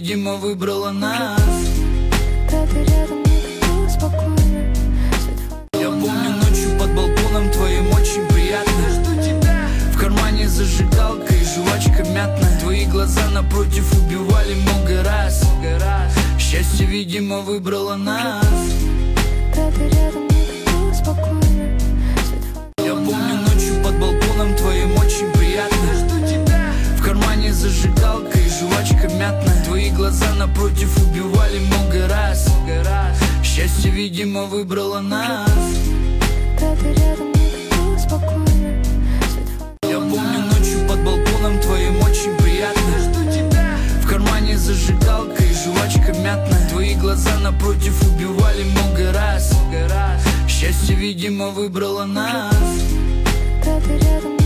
видимо, выбрала нас. Когда ты рядом, мне так было спокойно. Я помню ночью под балконом твоим очень приятно. В кармане зажигалка и жвачка мятная. Твои глаза напротив убивали много раз. Счастье, видимо, выбрало нас. Когда ты рядом, мне так было спокойно. Я помню ночью под балконом твоим очень приятно. В кармане зажигалка и жвачка мятная. Твои глаза напротив убивали много раз. Счастье, видимо, выбрало нас. Когда ты рядом, мне так было спокойно. Я помню ночью под балконом твоим очень приятно. В кармане зажигалка и жвачка мятная. Твои глаза напротив убивали много раз. Счастье, видимо, выбрало нас. Когда ты рядом,